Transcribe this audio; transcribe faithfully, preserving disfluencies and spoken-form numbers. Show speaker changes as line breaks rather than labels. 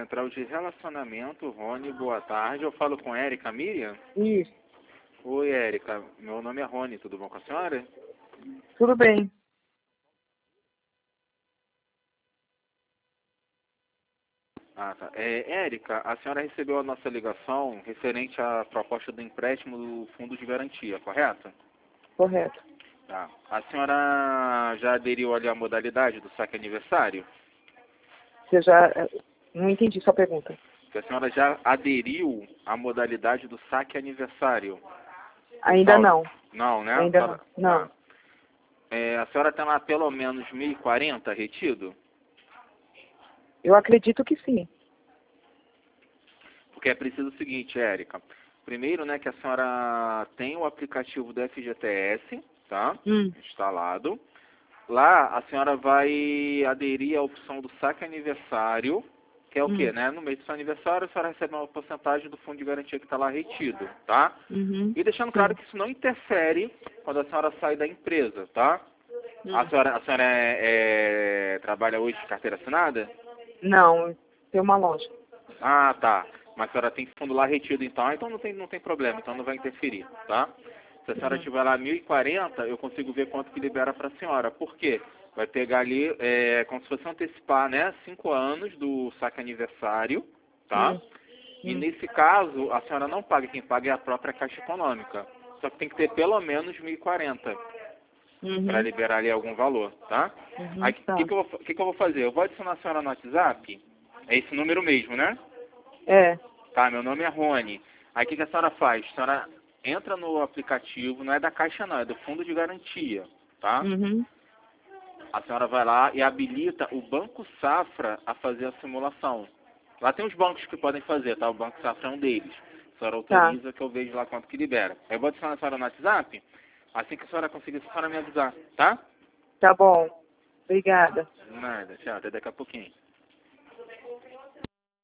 Central de Relacionamento, Rony, boa tarde. Eu falo com Érica Miriam?
Isso.
Oi, Érica. Meu nome é Rony, tudo bom com a senhora?
Tudo bem.
Ah, tá. É, Érica, a senhora recebeu a nossa ligação referente à proposta do empréstimo do Fundo de Garantia, correto?
Correto.
Tá. A senhora já aderiu ali à modalidade do saque aniversário?
Você já... Não entendi sua pergunta.
Que a senhora já aderiu à modalidade do saque aniversário?
Ainda não.
Não, né?
Ainda
Senhora-
não. Não.
Tá. É, a senhora tem lá pelo menos mil e quarenta retido?
Eu acredito que sim.
Porque é preciso o seguinte, Érica. Primeiro, né, que a senhora tem o aplicativo do F G T S, tá?
Hum.
Instalado. Lá, a senhora vai aderir à opção do saque aniversário, que é o
Hum.
quê, né? No mês do seu aniversário, a senhora recebe uma porcentagem do fundo de garantia que está lá retido, tá?
Uhum.
E deixando claro que isso não interfere quando a senhora sai da empresa, tá?
Hum.
A senhora, a senhora é, é, trabalha hoje de carteira assinada?
Não, tem uma loja.
Ah, tá. Mas a senhora tem fundo lá retido então, então não tem, não tem problema, então não vai interferir, tá? Se a senhora
Uhum.
tiver lá mil e quarenta, eu consigo ver quanto que libera para a senhora. Por quê? Vai pegar ali, é, como se fosse antecipar, né, cinco anos do saque aniversário, tá?
Hum.
E
Hum.
nesse caso, a senhora não paga, quem paga é a própria Caixa Econômica. Só que tem que ter pelo menos mil e quarenta
Uhum.
para liberar ali algum valor, tá?
Uhum.
Aí, o
Tá.
que, que, eu vou- que, que eu vou fazer? Eu vou adicionar a senhora no WhatsApp, é esse número mesmo, né?
É.
Tá, meu nome é Rony. Aí o que, que a senhora faz? A senhora entra no aplicativo, não é da Caixa não, é do Fundo de Garantia, tá?
Uhum.
A senhora vai lá e habilita o Banco Safra a fazer a simulação. Lá tem os bancos que podem fazer, tá? O Banco Safra é um deles. A senhora
Tá.
autoriza que eu vejo lá quanto que libera. Eu vou adicionar a senhora no WhatsApp, assim que a senhora conseguir, a senhora me avisar, tá?
Tá bom. Obrigada.
Nada, tchau, até daqui a pouquinho.